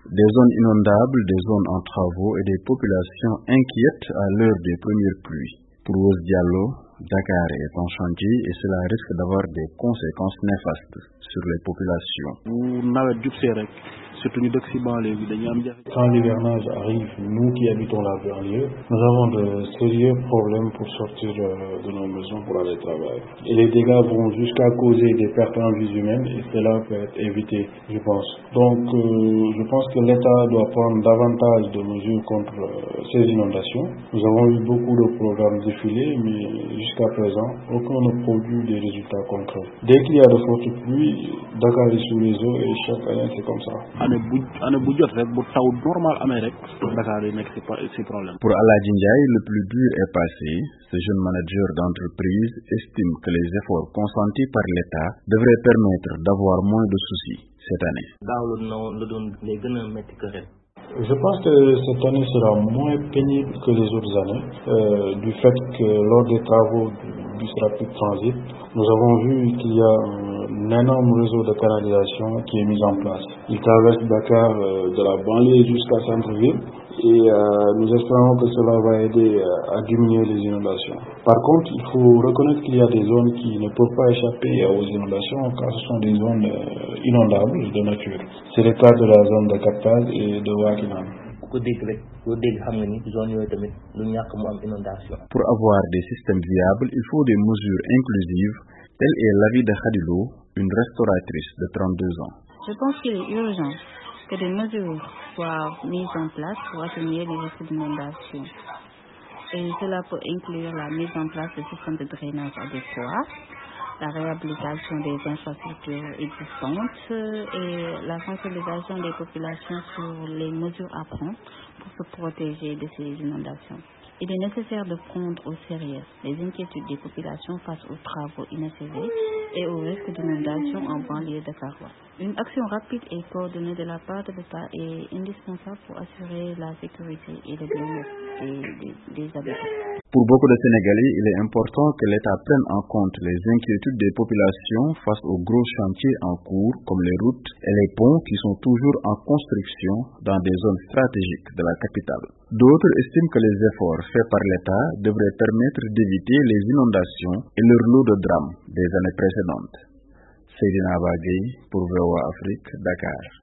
Des zones inondables, des zones en travaux et des populations inquiètes à l'heure des premières pluies. Pour Rose Diallo, Dakar est en chantier et cela risque d'avoir des conséquences néfastes sur les populations. Quand l'hivernage arrive, nous qui habitons la banlieue, nous avons de sérieux problèmes pour sortir de nos maisons pour aller travailler. Et les dégâts vont jusqu'à causer des pertes en vies humaines et cela peut être évité, je pense. Donc, je pense que l'État doit prendre davantage de mesures contre ces inondations. Nous avons eu beaucoup de programmes défilés, mais jusqu'à présent, aucun ne produit des résultats concrets. Dès qu'il y a de fortes pluies, Dakar est sous les eaux et chaque année c'est comme ça. Pour Aladji Ndiaye, le plus dur est passé. Ce jeune manager d'entreprise estime que les efforts consentis par l'État devraient permettre d'avoir moins de soucis cette année. Je pense que cette année sera moins pénible que les autres années, du fait que lors des travaux du Rapid Transit, nous avons vu qu'il y a un énorme réseau de canalisation qui est mis en place. Il traverse Dakar de la banlieue jusqu'à centre-ville et nous espérons que cela va aider à diminuer les inondations. Par contre, il faut reconnaître qu'il y a des zones qui ne peuvent pas échapper aux inondations car ce sont des zones inondables de nature. C'est le cas de la zone de captage et de Wakinan. Pour avoir des systèmes viables, il faut des mesures inclusives. Tel est l'avis de Khadilo, une restauratrice de 32 ans. Je pense qu'il est urgent que des mesures soient mises en place pour atténuer les risques d'inondation. Et cela peut inclure la mise en place de systèmes de drainage adéquats, la réhabilitation des infrastructures existantes et la sensibilisation des populations sur les mesures à prendre pour se protéger de ces inondations. Il est nécessaire de prendre au sérieux les inquiétudes des populations face aux travaux inachevés et aux risques d'inondation en banlieue de Karoua. Une action rapide et coordonnée de la part de l'État est indispensable pour assurer la sécurité et le bien-être des habitants. Pour beaucoup de Sénégalais, il est important que l'État prenne en compte les inquiétudes des populations face aux gros chantiers en cours comme les routes et les ponts qui sont toujours en construction dans des zones stratégiques de la capitale. D'autres estiment que les efforts faits par l'État devraient permettre d'éviter les inondations et leur lot de drames des années précédentes. Seydina Bagay pour VOA Afrique, Dakar.